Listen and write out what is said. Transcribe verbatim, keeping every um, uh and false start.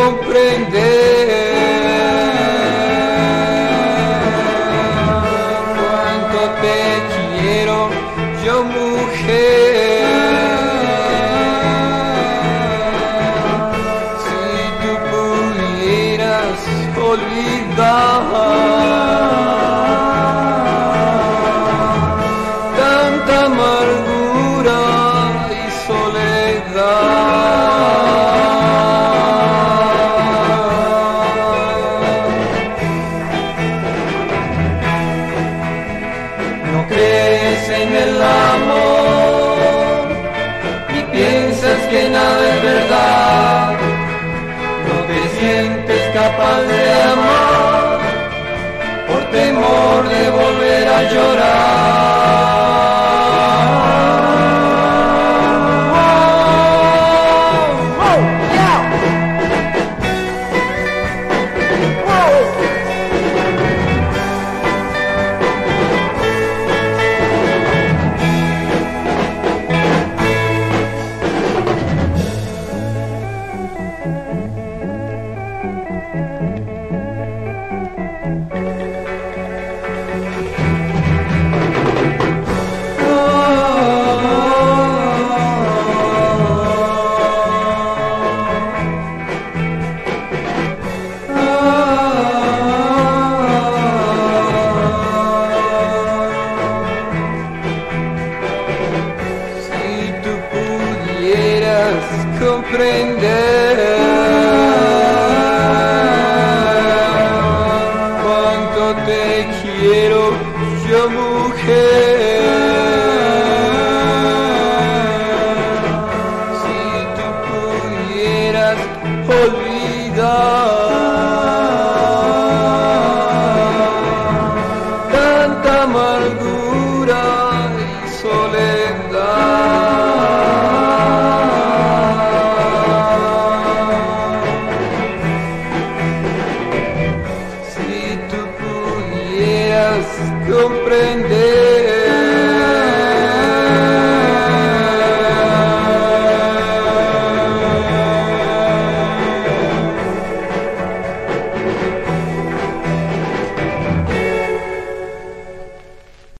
cuánto te quiero yo, mujer. Si tú pudieras olvidar tanta amargura y soledad. No crees en el amor y piensas que nada es verdad. No te sientes capaz de amar por temor de volver a llorar. Comprender